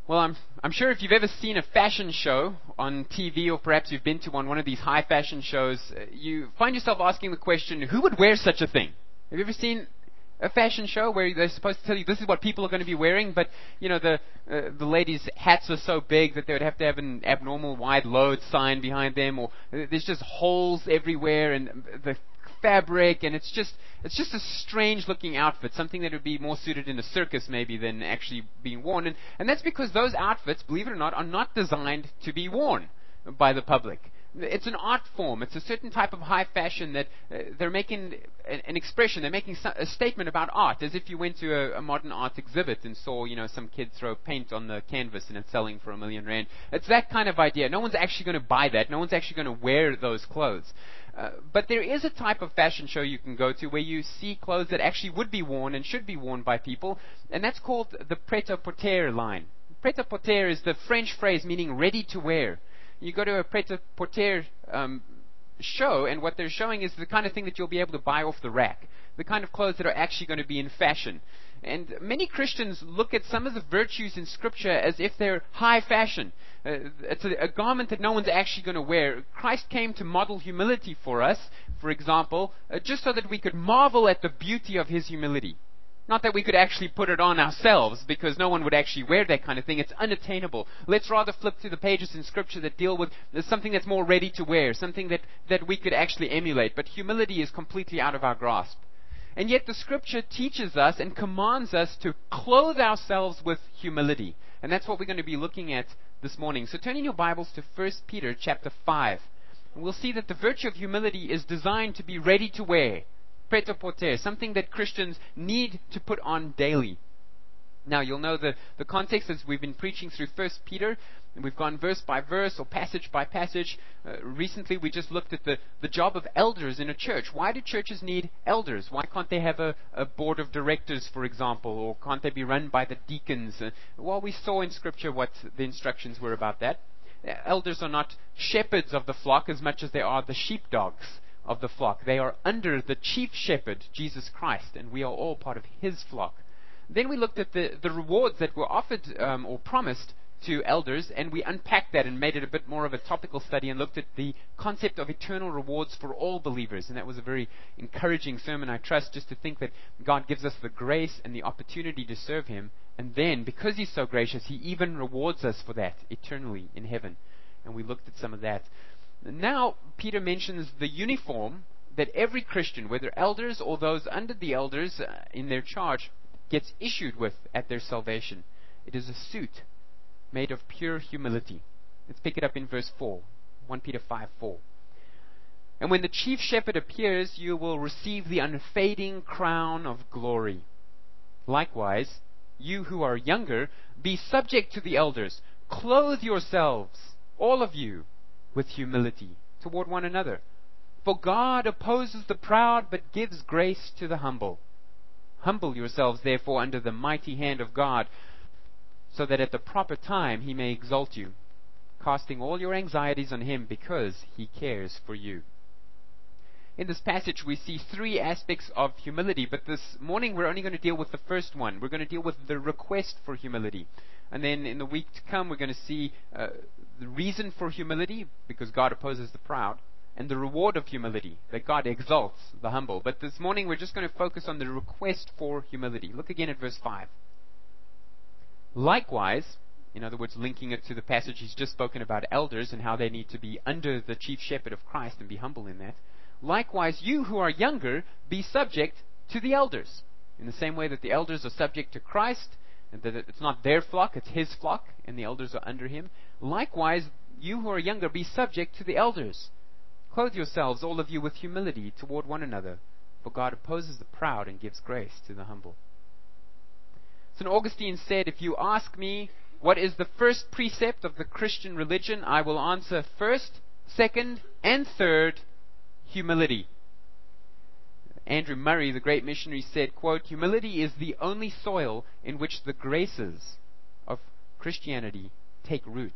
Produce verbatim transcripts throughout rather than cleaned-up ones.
Well, I'm, I'm sure if you've ever seen a fashion show on T V, or perhaps you've been to one, one of these high fashion shows, uh, you find yourself asking the question, who would wear such a thing? Have you ever seen a fashion show where they're supposed to tell you this is what people are going to be wearing, but, you know, the uh, the ladies' hats are so big that they would have to have an abnormal wide load sign behind them, or uh, there's just holes everywhere, and the fabric, and it's just it's just a strange looking outfit, something that would be more suited in a circus maybe than actually being worn. And, and that's because those outfits, believe it or not, are not designed to be worn by the public. It's an art form. It's a certain type of high fashion that uh, they're making an, an expression. They're making so, a statement about art, as if you went to a, a modern art exhibit and saw, you know, some kid throw paint on the canvas and it's selling for a million rand. It's that kind of idea. No one's actually going to buy that. No one's actually going to wear those clothes. Uh, but there is a type of fashion show you can go to where you see clothes that actually would be worn and should be worn by people, and that's called the pret-a-porter line. Pret-a-porter is the French phrase meaning ready to wear. You go to a pret-a-porter um, show, and what they're showing is the kind of thing that you'll be able to buy off the rack, the kind of clothes that are actually going to be in fashion. And many Christians look at some of the virtues in Scripture as if they're high fashion. Uh, it's a, a garment that no one's actually going to wear. Christ came to model humility for us, for example, uh, just so that we could marvel at the beauty of His humility. Not that we could actually put it on ourselves, because no one would actually wear that kind of thing. It's unattainable. Let's rather flip to the pages in Scripture that deal with something that's more ready to wear, something that, that we could actually emulate. But humility is completely out of our grasp. And yet the Scripture teaches us and commands us to clothe ourselves with humility. And that's what we're going to be looking at this morning. So turn in your Bibles to First Peter chapter five. And we'll see that the virtue of humility is designed to be ready to wear. Pret-a-porter, something that Christians need to put on daily. Now, you'll know the, the context as we've been preaching through First Peter, and we've gone verse by verse or passage by passage. Uh, recently, we just looked at the, the job of elders in a church. Why do churches need elders? Why can't they have a, a board of directors, for example, or can't they be run by the deacons? Uh, well, we saw in Scripture what the instructions were about that. Uh, elders are not shepherds of the flock as much as they are the sheepdogs of the flock. They are under the chief shepherd, Jesus Christ, and we are all part of His flock. Then we looked at the, the rewards that were offered um, or promised to elders, and we unpacked that and made it a bit more of a topical study and looked at the concept of eternal rewards for all believers. And that was a very encouraging sermon, I trust, just to think that God gives us the grace and the opportunity to serve Him, and then, because He's so gracious, He even rewards us for that eternally in heaven. And we looked at some of that. Now, Peter mentions the uniform that every Christian, whether elders or those under the elders uh, in their charge, gets issued with at their salvation. It is a suit made of pure humility. Let's pick it up in verse four, First Peter five four. And when the chief shepherd appears, you will receive the unfading crown of glory. Likewise, you who are younger, be subject to the elders. Clothe yourselves, all of you, with humility toward one another. For God opposes the proud, but gives grace to the humble. Humble yourselves, therefore, under the mighty hand of God, so that at the proper time He may exalt you, casting all your anxieties on Him, because He cares for you. In this passage, we see three aspects of humility, but this morning we're only going to deal with the first one. We're going to deal with the request for humility. And then in the week to come, we're going to see uh, the reason for humility, because God opposes the proud, and the reward of humility, that God exalts the humble. But this morning, we're just going to focus on the request for humility. Look again at verse five. Likewise, in other words, linking it to the passage he's just spoken about elders and how they need to be under the chief shepherd of Christ and be humble in that. Likewise, you who are younger, be subject to the elders. In the same way that the elders are subject to Christ, and that it's not their flock, it's His flock, and the elders are under Him. Likewise, you who are younger, be subject to the elders. Clothe yourselves, all of you, with humility toward one another, for God opposes the proud and gives grace to the humble. Saint Augustine said, if you ask me what is the first precept of the Christian religion, I will answer first, second, and third, humility. Andrew Murray, the great missionary, said, quote, humility is the only soil in which the graces of Christianity take root.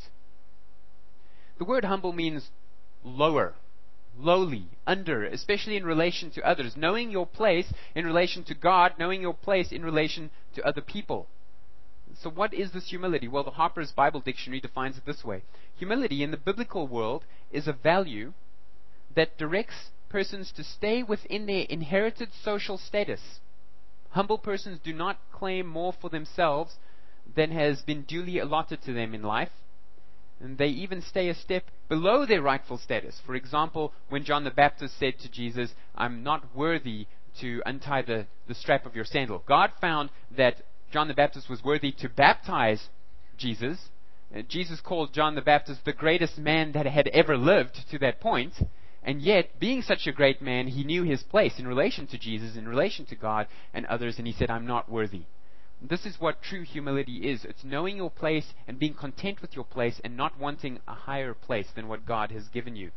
The word humble means lower, lowly, under, especially in relation to others, knowing your place in relation to God, knowing your place in relation to other people. So what is this humility? Well, the Harper's Bible Dictionary defines it this way. Humility in the biblical world is a value that directs persons to stay within their inherited social status. Humble persons do not claim more for themselves than has been duly allotted to them in life, and they even stay a step below their rightful status. For example, when John the Baptist said to Jesus, "I'm not worthy to untie the, the strap of your sandal," God found that John the Baptist was worthy to baptize Jesus. Uh, Jesus called John the Baptist the greatest man that had ever lived to that point. And yet, being such a great man, he knew his place in relation to Jesus, in relation to God and others, and he said, "I'm not worthy." This is what true humility is. It's knowing your place and being content with your place and not wanting a higher place than what God has given you.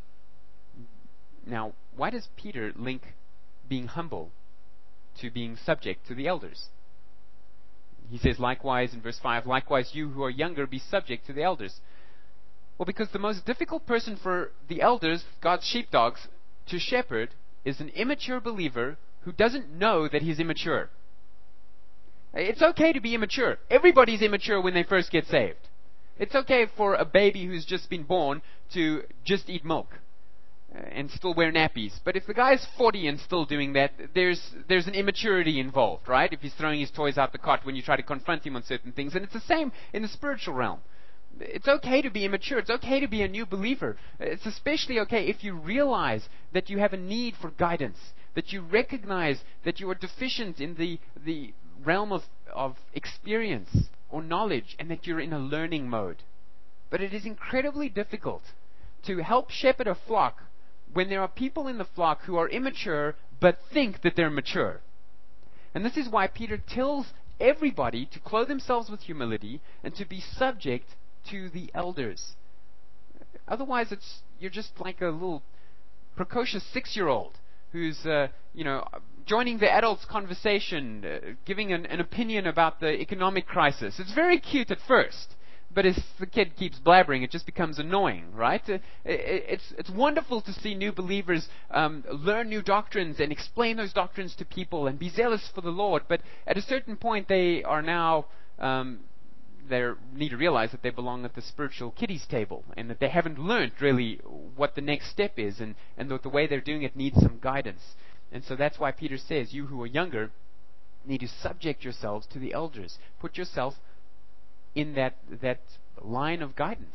Now, why does Peter link being humble to being subject to the elders? He says, likewise, in verse five, "Likewise you who are younger, be subject to the elders." Well, because the most difficult person for the elders, God's sheepdogs, to shepherd is an immature believer who doesn't know that he's immature. It's okay to be immature. Everybody's immature when they first get saved. It's okay for a baby who's just been born to just eat milk uh, and still wear nappies. But if the guy's forty and still doing that, there's there's an immaturity involved, right? If he's throwing his toys out the cot when you try to confront him on certain things. And it's the same in the spiritual realm. It's okay to be immature. It's okay to be a new believer. It's especially okay if you realize that you have a need for guidance, that you recognize that you are deficient in the, the realm of, of experience or knowledge, and that you're in a learning mode. But it is incredibly difficult to help shepherd a flock when there are people in the flock who are immature but think that they're mature. And this is why Peter tells everybody to clothe themselves with humility and to be subject to the elders. Otherwise, it's you're just like a little precocious six-year-old who's, uh, you know, joining the adults' conversation, uh, giving an, an opinion about the economic crisis. It's very cute at first, but as the kid keeps blabbering, it just becomes annoying, right? Uh, it, it's it's wonderful to see new believers um, learn new doctrines and explain those doctrines to people and be zealous for the Lord. But at a certain point, they are now um, they need to realize that they belong at the spiritual kiddies table and that they haven't learned really what the next step is, and, and that the way they're doing it needs some guidance. And so that's why Peter says, you who are younger need to subject yourselves to the elders. Put yourself in that that line of guidance.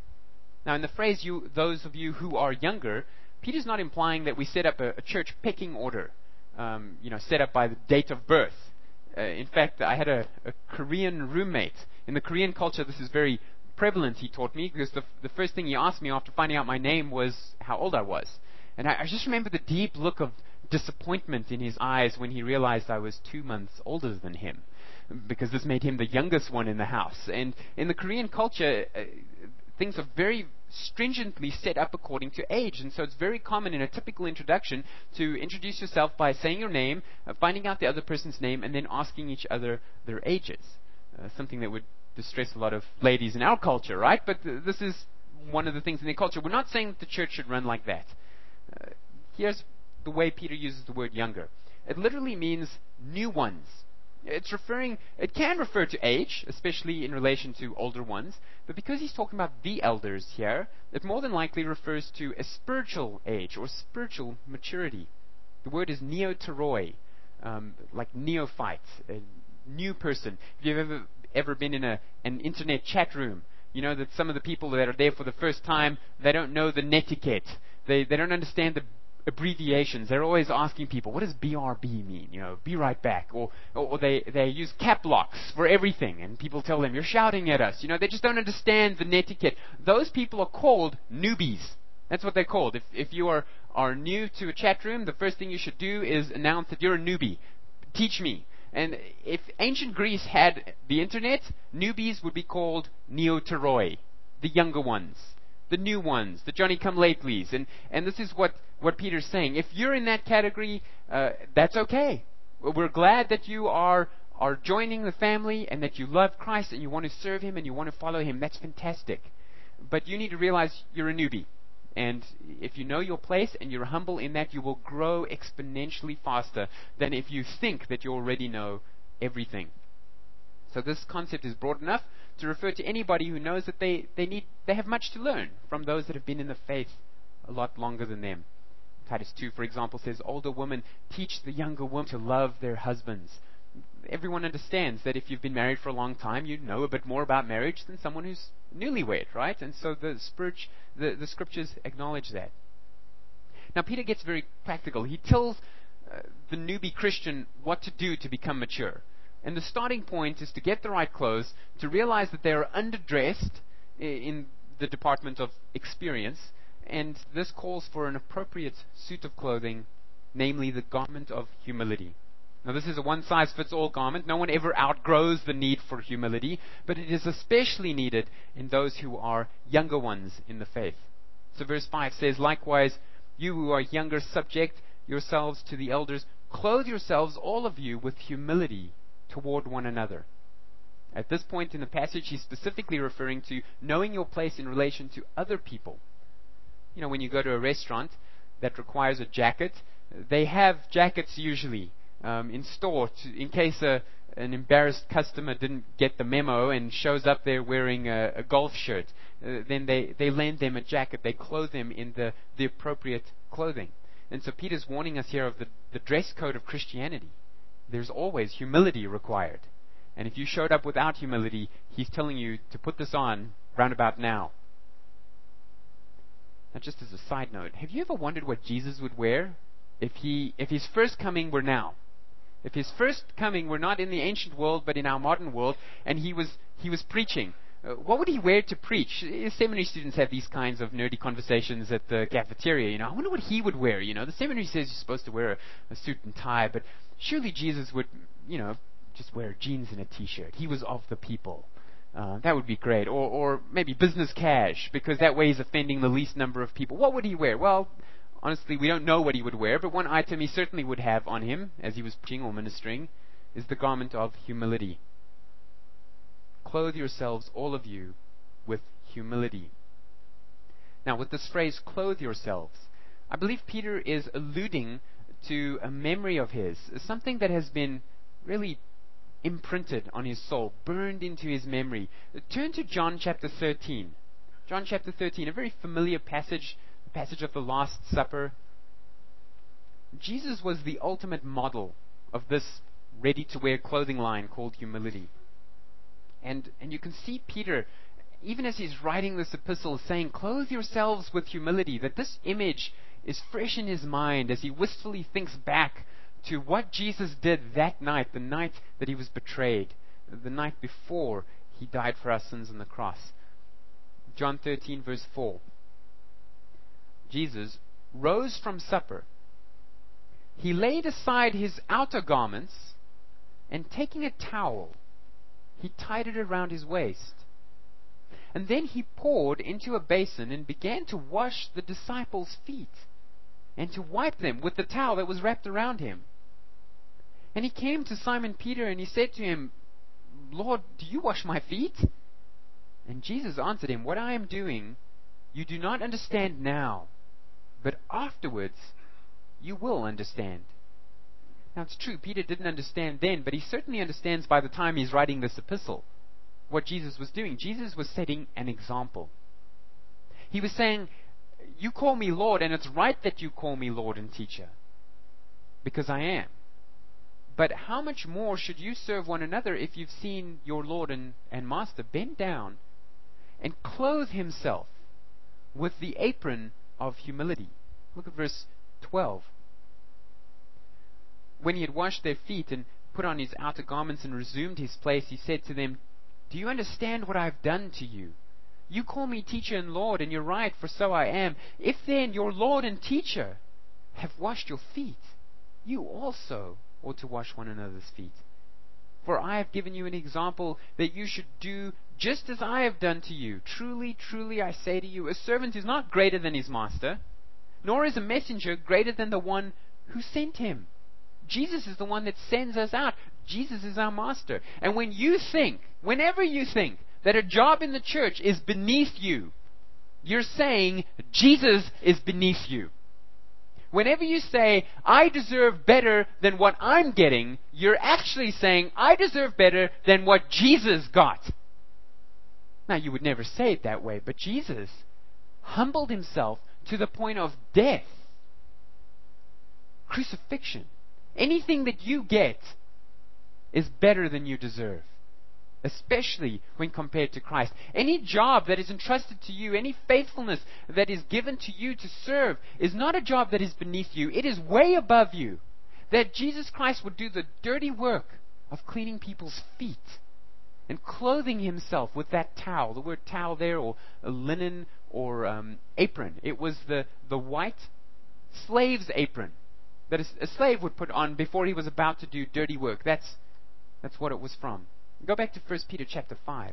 Now, in the phrase, "you, those of you who are younger," Peter's not implying that we set up a, a church pecking order, um, you know, set up by the date of birth. Uh, in fact, I had a, a Korean roommate. In the Korean culture, this is very prevalent, he taught me, because the, the first thing he asked me after finding out my name was how old I was. And I, I just remember the deep look of disappointment in his eyes when he realized I was two months older than him, because this made him the youngest one in the house. And in the Korean culture, uh, things are very stringently set up according to age. And so it's very common in a typical introduction to introduce yourself by saying your name, uh, finding out the other person's name, and then asking each other their ages. Uh, something that would distress a lot of ladies in our culture, right? But th- this is one of the things in their culture. We're not saying that the church should run like that. Uh, here's the way Peter uses the word younger. It literally means new ones. It's referring, it can refer to age, especially in relation to older ones, but because he's talking about the elders here, it more than likely refers to a spiritual age or spiritual maturity. The word is neoteroi, um, like neophyte, a new person. If you've ever ever been in a an internet chat room, you know that some of the people that are there for the first time, they don't know the netiquette. They they don't understand the abbreviations. They're always asking people, what does B R B mean? You know, be right back. Or, or, or they, they use cap locks for everything, and people tell them, you're shouting at us. You know, they just don't understand the netiquette. Those people are called newbies. That's what they're called. If, if you are, are new to a chat room, the first thing you should do is announce that you're a newbie. Teach me. And if ancient Greece had the internet, newbies would be called neoteroi, the younger ones, the new ones, the Johnny-come-latelys. And, and this is what, what Peter's saying. If you're in that category, uh, that's okay. We're glad that you are, are joining the family and that you love Christ and you want to serve Him and you want to follow Him. That's fantastic. But you need to realize you're a newbie. And if you know your place and you're humble in that, you will grow exponentially faster than if you think that you already know everything. So this concept is broad enough to refer to anybody who knows that they, they need they have much to learn from those that have been in the faith a lot longer than them. Titus two, for example, says, older women teach the younger women to love their husbands. Everyone understands that if you've been married for a long time, you know a bit more about marriage than someone who's newlywed, right? And so the, spirit, the, the scriptures acknowledge that. Now, Peter gets very practical. He tells uh, the newbie Christian what to do to become mature. And the starting point is to get the right clothes, to realize that they are underdressed in the department of experience, and this calls for an appropriate suit of clothing, namely the garment of humility. Now, this is a one-size-fits-all garment. No one ever outgrows the need for humility, but it is especially needed in those who are younger ones in the faith. So verse five says, likewise, you who are younger, subject yourselves to the elders. Clothe yourselves, all of you, with humility toward one another. At this point in the passage, he's specifically referring to knowing your place in relation to other people. You know, when you go to a restaurant that requires a jacket, they have jackets usually um, in store to, in case a, an embarrassed customer didn't get the memo and shows up there wearing a, a golf shirt. Uh, then they, they lend them a jacket. They clothe them in the, the appropriate clothing. And so Peter's warning us here of the, the dress code of Christianity. There's always humility required. And if you showed up without humility, he's telling you to put this on round about now. Now, just as a side note, have you ever wondered what Jesus would wear if he, if his first coming were now? If his first coming were not in the ancient world, but in our modern world, and he was he was preaching, uh, what would he wear to preach? Seminary students have these kinds of nerdy conversations at the cafeteria. You know, I wonder what he would wear. You know, the seminary says you're supposed to wear a, a suit and tie, but surely Jesus would, you know, just wear jeans and a t-shirt. He was of the people. Uh, that would be great. Or, or maybe business cash, because that way he's offending the least number of people. What would he wear? Well, honestly, we don't know what he would wear, but one item he certainly would have on him, as he was preaching or ministering, is the garment of humility. Clothe yourselves, all of you, with humility. Now, with this phrase, clothe yourselves, I believe Peter is alluding to a memory of his, something that has been really imprinted on his soul, burned into his memory. Turn to John chapter thirteen. John chapter thirteen, a very familiar passage, the passage of the Last Supper. Jesus was the ultimate model of this ready-to-wear clothing line called humility. And, and you can see Peter, even as he's writing this epistle, saying, clothe yourselves with humility, that this image is fresh in his mind as he wistfully thinks back to what Jesus did that night, the night that he was betrayed, the night before he died for our sins on the cross. John thirteen, verse four. Jesus rose from supper. He laid aside his outer garments, and taking a towel, he tied it around his waist. And then he poured into a basin and began to wash the disciples' feet and to wipe them with the towel that was wrapped around him. And he came to Simon Peter and he said to him, Lord, do you wash my feet? And Jesus answered him, what I am doing you do not understand now, but afterwards you will understand. Now it's true, Peter didn't understand then, but he certainly understands by the time he's writing this epistle what Jesus was doing. Jesus was setting an example. He was saying, you call me Lord, and it's right that you call me Lord and teacher, because I am. But how much more should you serve one another if you've seen your Lord and, and Master bend down and clothe himself with the apron of humility? Look at verse twelve. When he had washed their feet and put on his outer garments and resumed his place, he said to them, do you understand what I've done to you? You call me teacher and Lord, and you're right, for so I am. If then your Lord and teacher have washed your feet, you also ought to wash one another's feet. For I have given you an example that you should do just as I have done to you. Truly, truly, I say to you, a servant is not greater than his master, nor is a messenger greater than the one who sent him. Jesus is the one that sends us out. Jesus is our master. And when you think, whenever you think that a job in the church is beneath you, you're saying Jesus is beneath you. Whenever you say, I deserve better than what I'm getting, you're actually saying, I deserve better than what Jesus got. Now, you would never say it that way, but Jesus humbled himself to the point of death, crucifixion. Anything that you get is better than you deserve, especially when compared to Christ. Any job that is entrusted to you, any faithfulness that is given to you to serve, is not a job that is beneath you. It is way above you. That Jesus Christ would do the dirty work of cleaning people's feet and clothing himself with that towel. The word towel there, or a linen, or um, apron. It was the, the white slave's apron that a, a slave would put on before he was about to do dirty work. That's, that's what it was from. Go back to First Peter chapter five.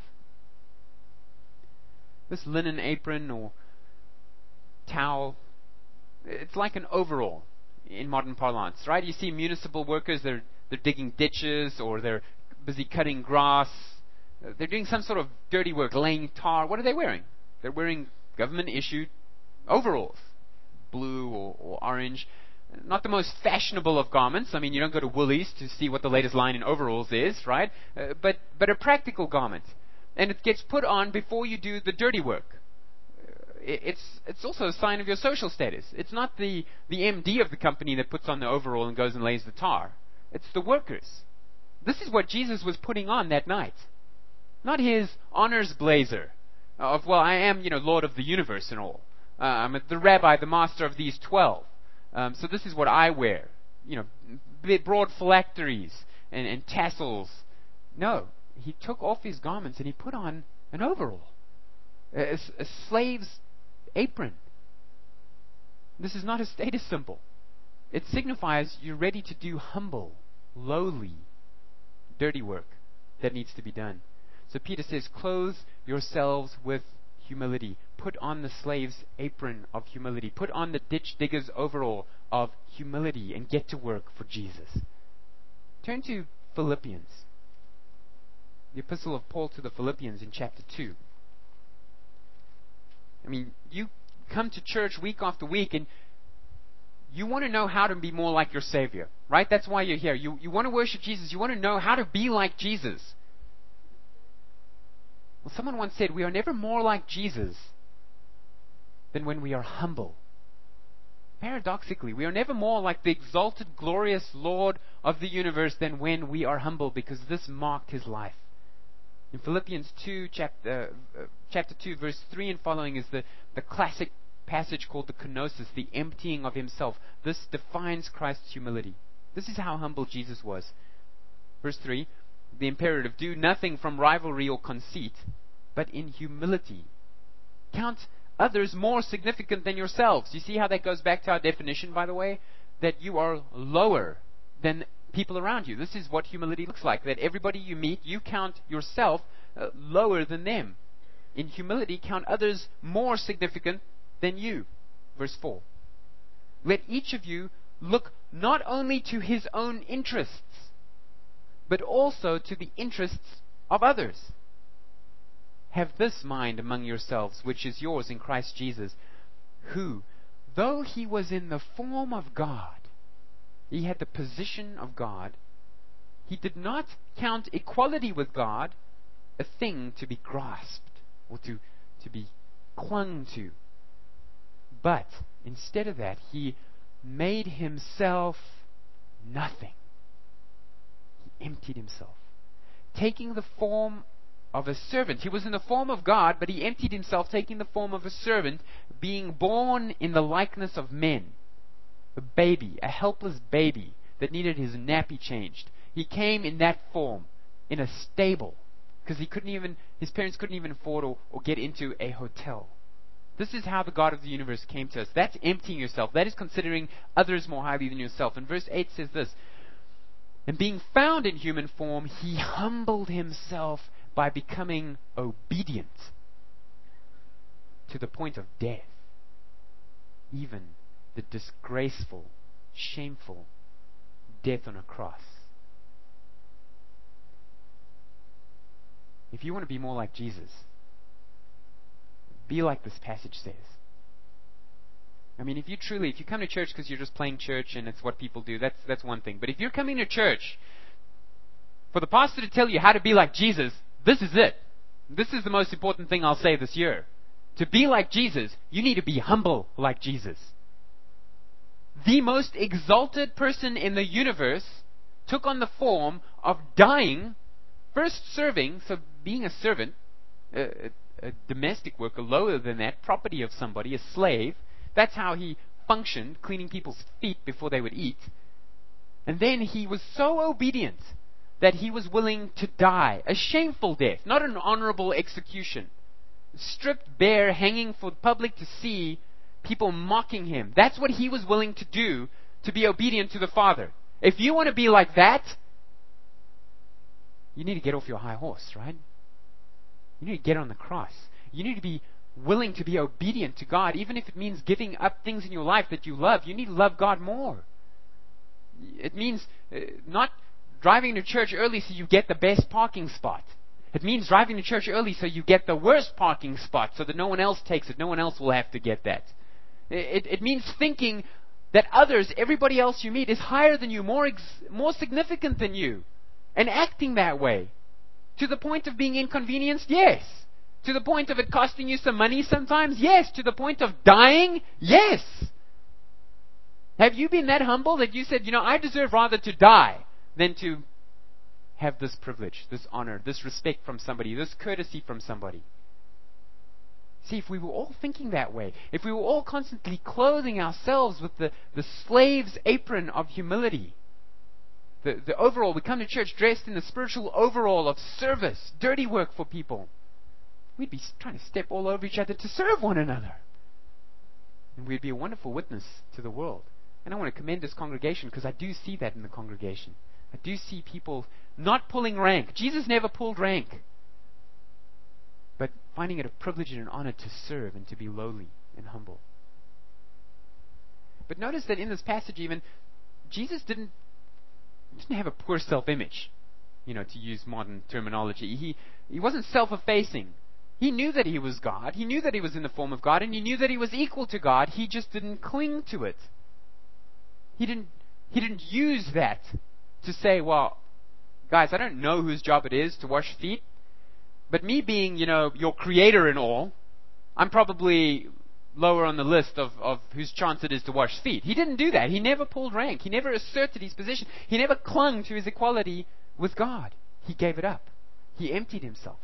This linen apron or towel, it's like an overall in modern parlance, right? You see municipal workers, they're, they're digging ditches, or they're busy cutting grass. They're doing some sort of dirty work, laying tar. What are they wearing? They're wearing government-issued overalls, blue or, or orange. Not the most fashionable of garments. I mean, you don't go to Woolies to see what the latest line in overalls is, right? Uh, but but a practical garment. And it gets put on before you do the dirty work. Uh, it, it's it's also a sign of your social status. It's not the, the M D of the company that puts on the overall and goes and lays the tar. It's the workers. This is what Jesus was putting on that night. Not his honors blazer of, well, I am, you know, Lord of the universe and all. Uh, I'm the rabbi, the master of these twelve. Um, so this is what I wear. You know, broad phylacteries and, and tassels. No, he took off his garments and he put on an overall, a, a slave's apron. This is not a status symbol. It signifies you're ready to do humble, lowly, dirty work that needs to be done. So Peter says, clothe yourselves with humility. Put on the slave's apron of humility. Put on the ditch digger's overall of humility and get to work for Jesus. Turn to Philippians. The epistle of Paul to the Philippians in chapter two. I mean, you come to church week after week and you want to know how to be more like your Savior, right? That's why you're here. You, you want to worship Jesus. You want to know how to be like Jesus. Well, someone once said, we are never more like Jesus than when we are humble. Paradoxically, we are never more like the exalted, glorious Lord of the universe than when we are humble, because this marked his life. In Philippians two, chapter, uh, chapter two, verse three and following is the, the classic passage called the kenosis, the emptying of himself. This defines Christ's humility. This is how humble Jesus was. Verse three, the imperative, do nothing from rivalry or conceit, but in humility count others more significant than yourselves. You see how that goes back to our definition, by the way? That you are lower than people around you. This is what humility looks like. That everybody you meet, you count yourself uh, lower than them. In humility, count others more significant than you. Verse four. Let each of you look not only to his own interests, but also to the interests of others. Have this mind among yourselves, which is yours in Christ Jesus, who, though he was in the form of God, he had the position of God, he did not count equality with God a thing to be grasped or to, to be clung to. But instead of that, he made himself nothing. He emptied himself, taking the form of a servant. He was in the form of God, but he emptied himself, taking the form of a servant, being born in the likeness of men. A baby, a helpless baby that needed his nappy changed. He came in that form, in a stable, because he couldn't even, his parents couldn't even afford or, or get into a hotel. This is how the God of the universe came to us. That's emptying yourself. That is considering others more highly than yourself. And verse eight says this, and being found in human form, he humbled himself by becoming obedient to the point of death, even the disgraceful, shameful death on a cross. If you want to be more like Jesus, be like this passage says. I mean, if you truly, if you come to church because you're just playing church and it's what people do, that's that's one thing. But if you're coming to church for the pastor to tell you how to be like Jesus, this is it. This is the most important thing I'll say this year. To be like Jesus, you need to be humble like Jesus. The most exalted person in the universe took on the form of dying, first serving, so being a servant, a, a, a domestic worker, lower than that, property of somebody, a slave. That's how he functioned, cleaning people's feet before they would eat. And then he was so obedient that he was willing to die. A shameful death, not an honorable execution. Stripped bare, hanging for the public to see, people mocking him. That's what he was willing to do to be obedient to the Father. If you want to be like that, you need to get off your high horse, right? You need to get on the cross. You need to be willing to be obedient to God, even if it means giving up things in your life that you love. You need to love God more. It means uh, not driving to church early so you get the best parking spot. It means driving to church early so you get the worst parking spot so that no one else takes it. No one else will have to get that. It, it means thinking that others, everybody else you meet, is higher than you, more ex- more significant than you, and acting that way. To the point of being inconvenienced, yes. To the point of it costing you some money sometimes, yes. To the point of dying, yes. Have you been that humble that you said, you know, I deserve rather to die than to have this privilege, this honor, this respect from somebody, this courtesy from somebody? See, if we were all thinking that way, if we were all constantly clothing ourselves with the, the slave's apron of humility, the, the overall, we come to church dressed in the spiritual overall of service, dirty work for people, we'd be trying to step all over each other to serve one another. And we'd be a wonderful witness to the world. And I want to commend this congregation because I do see that in the congregation. I do see people not pulling rank. Jesus never pulled rank. But finding it a privilege and an honor to serve and to be lowly and humble. But notice that in this passage even, Jesus didn't, didn't have a poor self-image, you know, to use modern terminology. He, he wasn't self-effacing. He knew that he was God. He knew that he was in the form of God. And he knew that he was equal to God. He just didn't cling to it. He didn't, he didn't use that to say, well, guys, I don't know whose job it is to wash feet. But me being, you know, your creator and all, I'm probably lower on the list of, of whose chance it is to wash feet. He didn't do that. He never pulled rank. He never asserted his position. He never clung to his equality with God. He gave it up. He emptied himself.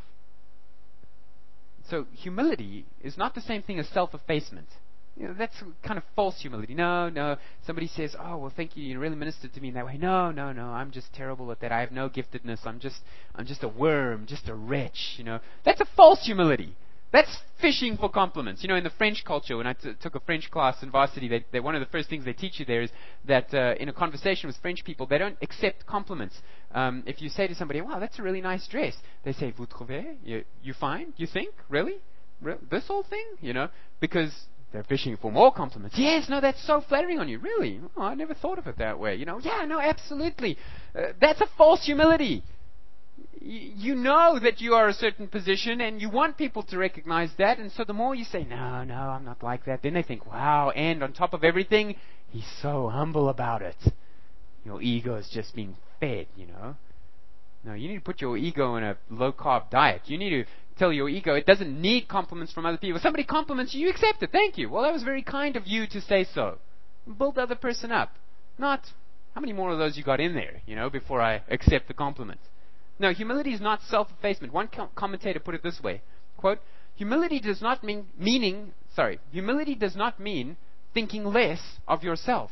So humility is not the same thing as self-effacement. You know, that's kind of false humility. No, no. Somebody says, oh, well, thank you. You really ministered to me in that way. No, no, no. I'm just terrible at that. I have no giftedness. I'm just, I'm just a worm, just a wretch. You know, that's a false humility. That's fishing for compliments. You know, in the French culture, when I t- took a French class in varsity, they, they, one of the first things they teach you there is that uh, in a conversation with French people, they don't accept compliments. Um, if you say to somebody, wow, that's a really nice dress, they say, vous trouvez? You, you find? You think? Really? Re- this whole thing? You know, because they're fishing for more compliments. Yes, no, that's so flattering on you. Really? Oh, I never thought of it that way. You know, yeah, no, absolutely. Uh, that's a false humility. Y- you know that you are a certain position and you want people to recognize that. And so the more you say, no, no, I'm not like that, then they think, wow, and on top of everything, he's so humble about it. Your ego is just being fed, you know. No, you need to put your ego in a low-carb diet. You need to tell your ego it doesn't need compliments from other people. If somebody compliments you, you accept it. Thank you. Well, that was very kind of you to say so. Build the other person up. Not, how many more of those you got in there, you know, before I accept the compliment? No, humility is not self-effacement. One com- commentator put it this way, quote, humility does not mean, meaning, sorry, humility does not mean thinking less of yourself.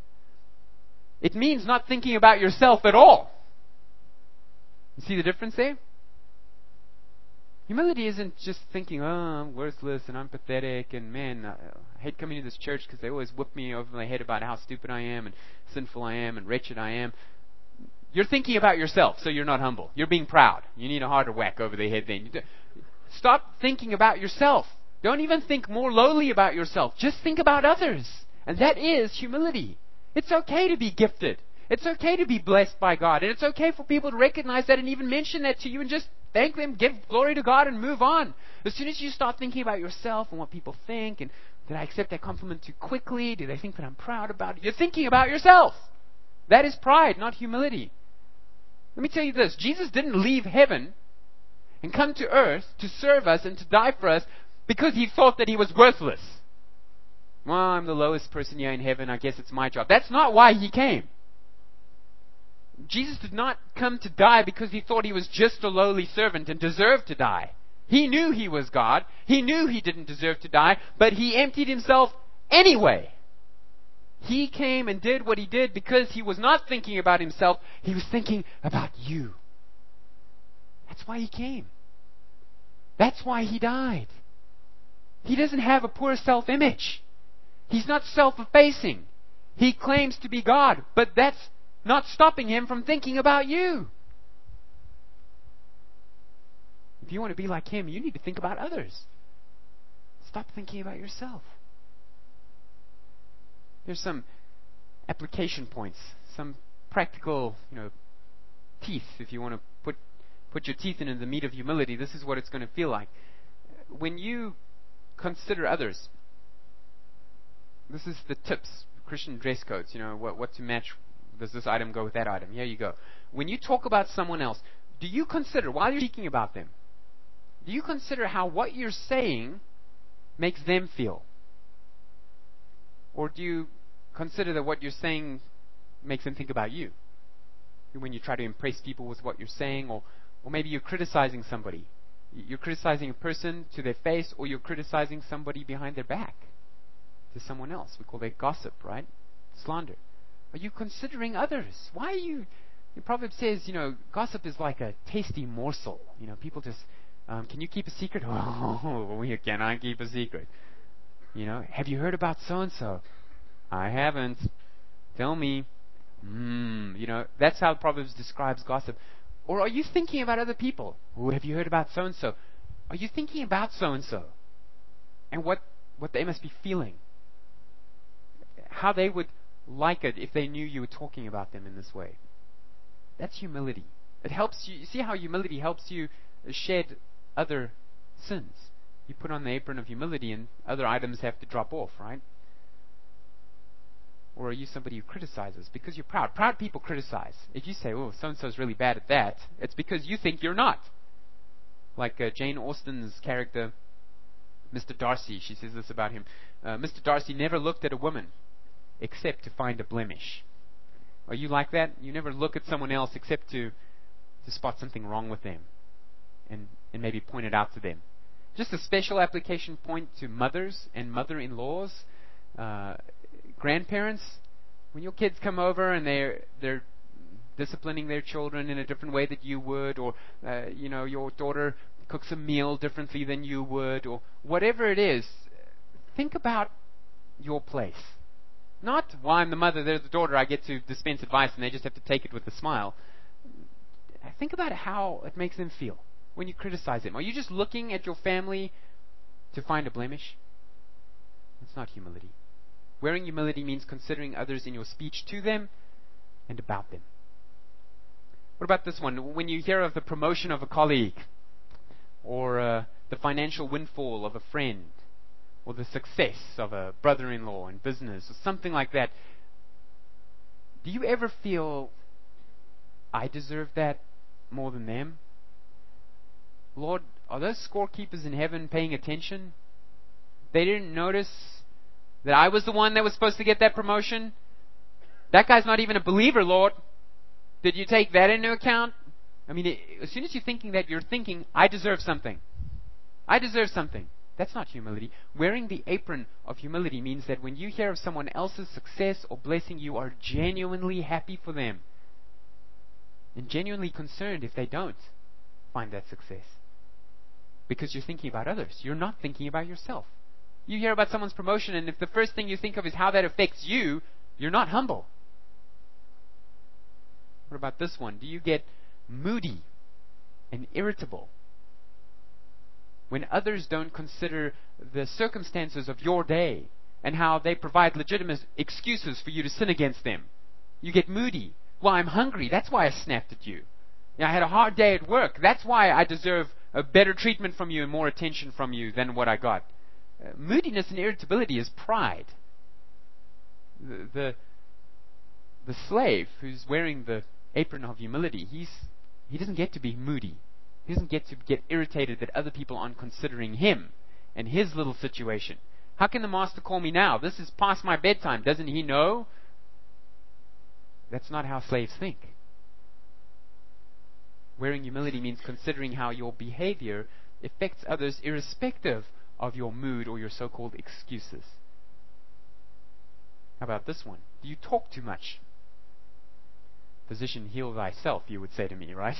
It means not thinking about yourself at all. You see the difference there? Humility isn't just thinking, oh, I'm worthless and I'm pathetic and man, I hate coming to this church because they always whoop me over my head about how stupid I am and sinful I am and wretched I am. You're thinking about yourself, so you're not humble. You're being proud. You need a harder whack over the head then. Stop thinking about yourself. Don't even think more lowly about yourself. Just think about others. And that is humility. It's okay to be gifted. It's okay to be blessed by God. And it's okay for people to recognize that and even mention that to you and just thank them, give glory to God and move on. As soon as you start thinking about yourself and what people think and Did I accept that compliment too quickly? Do they think that I'm proud about it? You're thinking about yourself. That is pride, not humility. Let me tell you this. Jesus didn't leave heaven and come to earth to serve us and to die for us because he thought that he was worthless. Well, I'm the lowest person here in heaven. I guess it's my job. That's not why he came. Jesus did not come to die because he thought he was just a lowly servant and deserved to die. He knew he was God. He knew he didn't deserve to die, but he emptied himself anyway. He came and did what he did because he was not thinking about himself. He was thinking about you. That's why he came. That's why he died. He doesn't have a poor self-image. He's not self-effacing. He claims to be God, but that's not stopping him from thinking about you. If you want to be like him, you need to think about others. Stop thinking about yourself. There's some application points, some practical, you know, teeth. If you want to put put your teeth into the meat of humility, this is what it's going to feel like. When you consider others, this is the tips, Christian dress codes. You know, what what to match. Does this item go with that item? Here you go. When you talk about someone else, do you consider, while you're speaking about them, do you consider how what you're saying makes them feel? Or do you consider that what you're saying makes them think about you? When you try to impress people with what you're saying, or, or maybe you're criticizing somebody. You're criticizing a person to their face, or you're criticizing somebody behind their back to someone else. We call that gossip, right? Slander. Are you considering others? Why are you... The proverb says, you know, gossip is like a tasty morsel. You know, people just... Um, can you keep a secret? Oh, we cannot keep a secret. You know, have you heard about so-and-so? I haven't. Tell me. Mm, you know, that's how Proverbs describes gossip. Or are you thinking about other people? Oh, have you heard about so-and-so? Are you thinking about so-and-so? And what, what they must be feeling? How they would like it if they knew you were talking about them in this way. That's humility. It helps you. You see how humility helps you shed other sins. You put on the apron of humility and other items have to drop off, right? Or are you somebody who criticizes because you're proud? Proud people criticize. If you say, oh, so-and-so's really bad at that, it's because you think you're not. Like uh, Jane Austen's character, Mister Darcy, she says this about him. Uh, Mister Darcy never looked at a woman except to find a blemish. Are you like that? You never look at someone else except to, to spot something wrong with them and, and maybe point it out to them. Just a special application point to mothers and mother-in-laws, uh, grandparents. When your kids come over and they're they're disciplining their children in a different way that you would, or uh, you know, your daughter cooks a meal differently than you would, or whatever it is, think about your place. Not, well, I'm the mother, they're the daughter, I get to dispense advice and they just have to take it with a smile. Think about how it makes them feel when you criticize them. Are you just looking at your family to find a blemish? It's not humility. Wearing humility means considering others in your speech to them and about them. What about this one? When you hear of the promotion of a colleague, or uh, the financial windfall of a friend, or the success of a brother-in-law in business, or something like that, do you ever feel, I deserve that more than them? Lord, are those scorekeepers in heaven paying attention? They didn't notice that I was the one that was supposed to get that promotion? That guy's not even a believer, Lord. Did you take that into account? I mean, it, as soon as you're thinking that, you're thinking, I deserve something. I deserve something. That's not humility. Wearing the apron of humility means that when you hear of someone else's success or blessing, you are genuinely happy for them. And genuinely concerned if they don't find that success. Because you're thinking about others. You're not thinking about yourself. You hear about someone's promotion, and if the first thing you think of is how that affects you, you're not humble. What about this one? Do you get moody and irritable when others don't consider the circumstances of your day and how they provide legitimate excuses for you to sin against them? You get moody. Well, I'm hungry. That's why I snapped at you. I had a hard day at work. That's why I deserve a better treatment from you and more attention from you than what I got. Uh, moodiness and irritability is pride. The, the the slave who's wearing the apron of humility, he's he doesn't get to be moody. He doesn't get to get irritated that other people aren't considering him and his little situation. How can the master call me now? This is past my bedtime. Doesn't he know? That's not how slaves think. Wearing humility means considering how your behavior affects others irrespective of your mood or your so-called excuses. How about this one? Do you talk too much? Physician, heal thyself, you would say to me, right?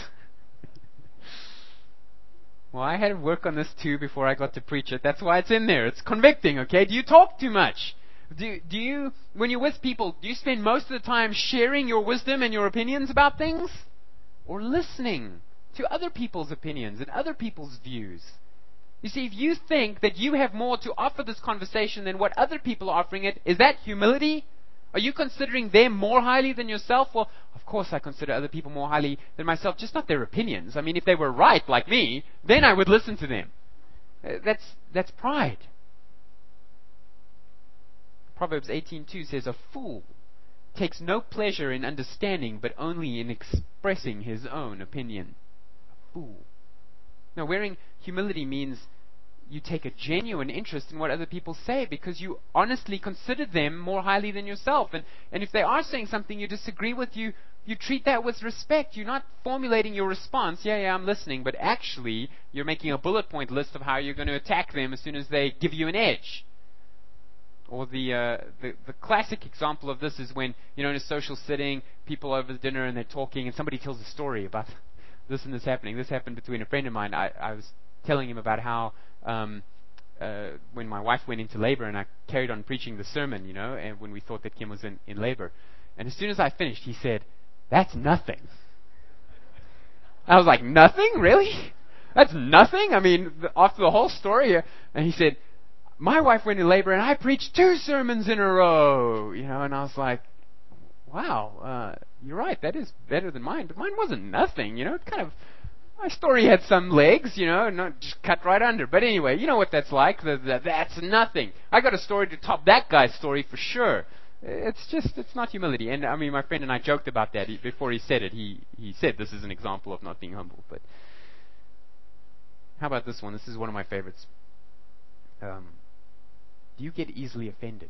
Well, I had to work on this too before I got to preach it. That's why it's in there. It's convicting, okay? Do you talk too much? Do, do you, when you're with people, do you spend most of the time sharing your wisdom and your opinions about things? Or listening to other people's opinions and other people's views? You see, if you think that you have more to offer this conversation than what other people are offering it, is that humility? Are you considering them more highly than yourself? Well, of course I consider other people more highly than myself, just not their opinions. I mean, if they were right, like me, then I would listen to them. Uh, that's, that's pride. Proverbs eighteen two says, a fool takes no pleasure in understanding, but only in expressing his own opinion. A fool. Now, wearing humility means you take a genuine interest in what other people say because you honestly consider them more highly than yourself. And, and if they are saying something you disagree with, you, you treat that with respect. You're not formulating your response, yeah, yeah, I'm listening, but actually you're making a bullet point list of how you're going to attack them as soon as they give you an edge. Or the, uh, the the classic example of this is when, you know, in a social setting, people over dinner and they're talking and somebody tells a story about this and this happening. This happened between a friend of mine. I, I was telling him about how um, uh, when my wife went into labor and I carried on preaching the sermon, you know, and when we thought that Kim was in, in labor. And as soon as I finished, he said, that's nothing. I was like, nothing? Really? That's nothing? I mean, the, after the whole story. Uh, and he said, my wife went in labor and I preached two sermons in a row. You know, and I was like, wow, uh, you're right, that is better than mine. But mine wasn't nothing, you know, it kind of, my story had some legs, you know, not just cut right under. But anyway, you know what that's like. The, the, that's nothing. I got a story to top that guy's story for sure. It's just, it's not humility. And I mean, my friend and I joked about that he, before he said it. He he said this is an example of not being humble. But how about this one? This is one of my favorites. Um, do you get easily offended?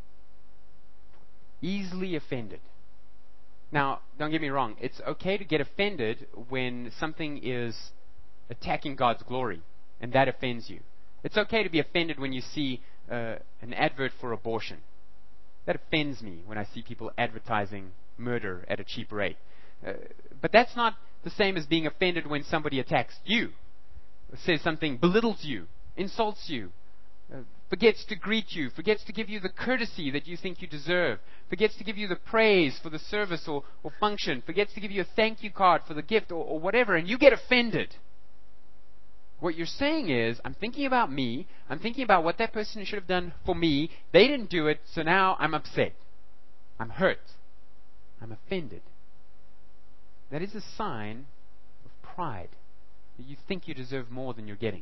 Easily offended. Now, don't get me wrong. It's okay to get offended when something is attacking God's glory, and that offends you. It's okay to be offended when you see uh, an advert for abortion. That offends me when I see people advertising murder at a cheap rate. Uh, but that's not the same as being offended when somebody attacks you, says something, belittles you, insults you, uh, forgets to greet you, forgets to give you the courtesy that you think you deserve, forgets to give you the praise for the service or, or function, forgets to give you a thank you card for the gift or, or whatever, and you get offended. What you're saying is, I'm thinking about me, I'm thinking about what that person should have done for me, they didn't do it, so now I'm upset. I'm hurt. I'm offended. That is a sign of pride, that you think you deserve more than you're getting.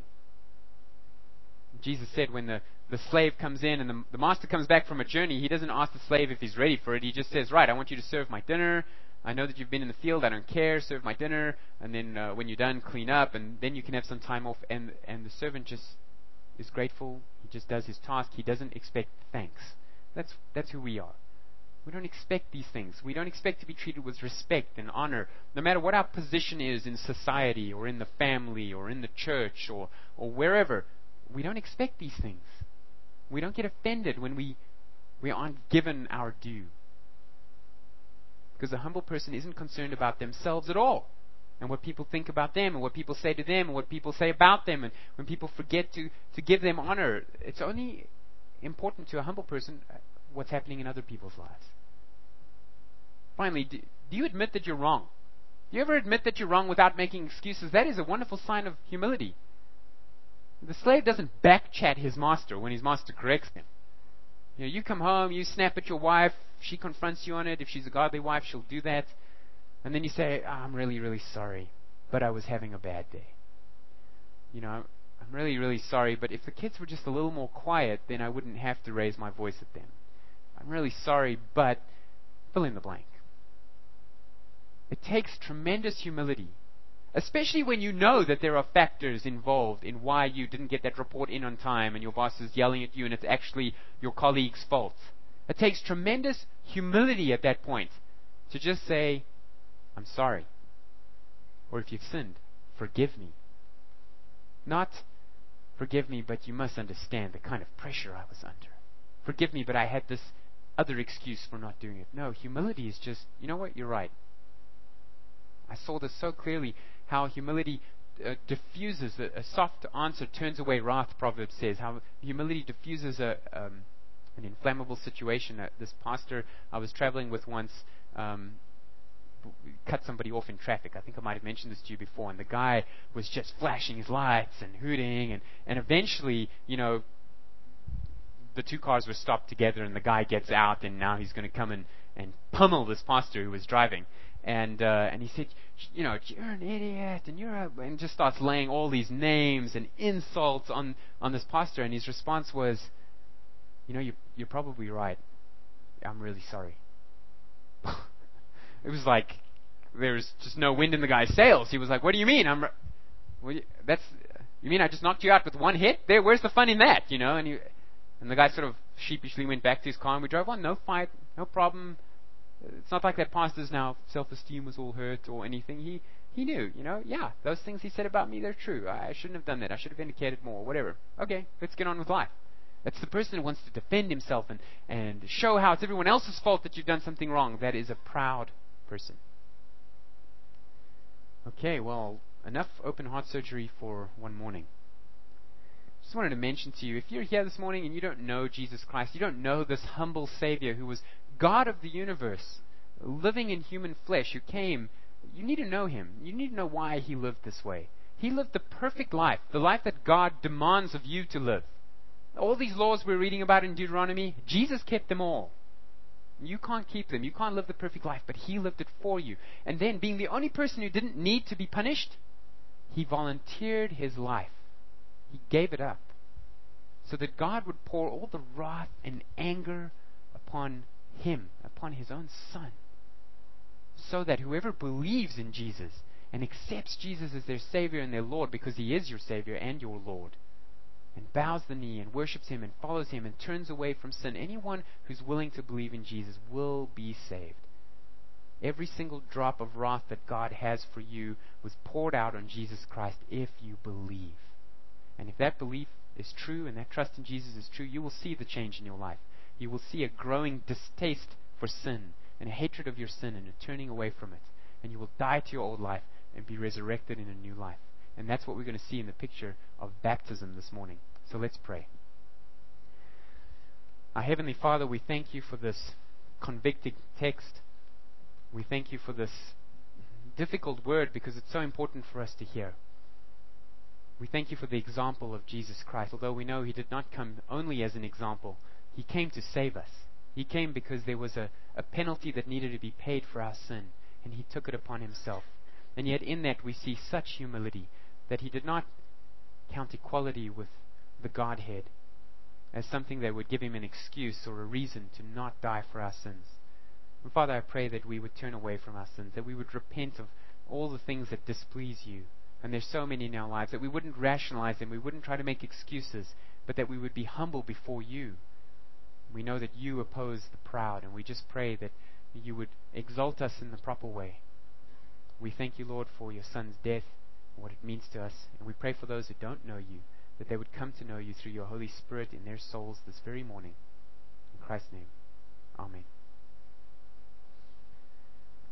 Jesus said when the, the slave comes in and the, the master comes back from a journey, he doesn't ask the slave if he's ready for it. He just says, right, I want you to serve my dinner. I know that you've been in the field. I don't care. Serve my dinner. And then uh, when you're done, clean up. And then you can have some time off. And, and the servant just is grateful. He just does his task. He doesn't expect thanks. That's, that's who we are. We don't expect these things. We don't expect to be treated with respect and honor, no matter what our position is in society or in the family or in the church or, or wherever. We don't expect these things. We don't get offended when we, we aren't given our due. Because a humble person isn't concerned about themselves at all. And what people think about them, and what people say to them, and what people say about them. And when people forget to, to give them honor, it's only important to a humble person what's happening in other people's lives. Finally, do, do you admit that you're wrong? Do you ever admit that you're wrong without making excuses? That is a wonderful sign of humility. The slave doesn't backchat his master when his master corrects him. You know, you come home, you snap at your wife, she confronts you on it. If she's a godly wife, she'll do that. And then you say, oh, I'm really, really sorry, but I was having a bad day. You know, I'm, I'm really, really sorry, but if the kids were just a little more quiet, then I wouldn't have to raise my voice at them. I'm really sorry, but fill in the blank. It takes tremendous humility, especially when you know that there are factors involved in why you didn't get that report in on time and your boss is yelling at you and it's actually your colleague's fault. It takes tremendous humility at that point to just say, I'm sorry. Or if you've sinned, forgive me. Not, forgive me, but you must understand the kind of pressure I was under. Forgive me, but I had this other excuse for not doing it. No, humility is just, you know what, you're right. I saw this so clearly, how humility uh, diffuses, a, a soft answer turns away wrath, Proverbs says. How humility diffuses a, um, an inflammable situation. Uh, this pastor I was traveling with once um, cut somebody off in traffic. I think I might have mentioned this to you before. And the guy was just flashing his lights and hooting. And, and eventually, you know, the two cars were stopped together and the guy gets out and now he's going to come and, and pummel this pastor who was driving. And uh, and he said, you know, you're an idiot, and you're a, and just starts laying all these names and insults on, on this pastor. And his response was, you know, you, you're probably right. I'm really sorry. It was like there's just no wind in the guy's sails. He was like, what do you mean? I'm, well, you, that's, you mean I just knocked you out with one hit? There, where's the fun in that? You know, and he, and the guy sort of sheepishly went back to his car and we drove on. No fight, no problem. It's not like that pastor's now self-esteem was all hurt or anything. He he knew, you know, yeah, those things he said about me, they're true. I shouldn't have done that. I should have indicated more, whatever. Okay, let's get on with life. That's the person who wants to defend himself and, and show how it's everyone else's fault that you've done something wrong. That is a proud person. Okay, well, enough open heart surgery for one morning. Just wanted to mention to you, if you're here this morning and you don't know Jesus Christ, you don't know this humble Savior who was God of the universe, living in human flesh, who came, you need to know Him. You need to know why He lived this way. He lived the perfect life, the life that God demands of you to live. All these laws we're reading about in Deuteronomy, Jesus kept them all. You can't keep them. You can't live the perfect life, but He lived it for you. And then, being the only person who didn't need to be punished, He volunteered His life. He gave it up so that God would pour all the wrath and anger upon Him, upon His own Son, so that whoever believes in Jesus and accepts Jesus as their Savior and their Lord, because He is your Savior and your Lord, and bows the knee and worships Him and follows Him and turns away from sin, anyone who's willing to believe in Jesus will be saved. Every single drop of wrath that God has for you was poured out on Jesus Christ if you believe. And if that belief is true and that trust in Jesus is true, you will see the change in your life. You will see a growing distaste for sin and a hatred of your sin and a turning away from it. And you will die to your old life and be resurrected in a new life. And that's what we're going to see in the picture of baptism this morning. So let's pray. Our Heavenly Father, we thank You for this convicting text. We thank You for this difficult word because it's so important for us to hear. We thank You for the example of Jesus Christ. Although we know He did not come only as an example, He came to save us. He came because there was a, a penalty that needed to be paid for our sin, and He took it upon Himself. And yet in that we see such humility that He did not count equality with the Godhead as something that would give Him an excuse or a reason to not die for our sins. And Father, I pray that we would turn away from our sins, that we would repent of all the things that displease You. And there's so many in our lives, that we wouldn't rationalize them, we wouldn't try to make excuses, but that we would be humble before You. We know that You oppose the proud, and we just pray that You would exalt us in the proper way. We thank You, Lord, for Your Son's death and what it means to us. And we pray for those who don't know You, that they would come to know You through Your Holy Spirit in their souls this very morning. In Christ's name, Amen.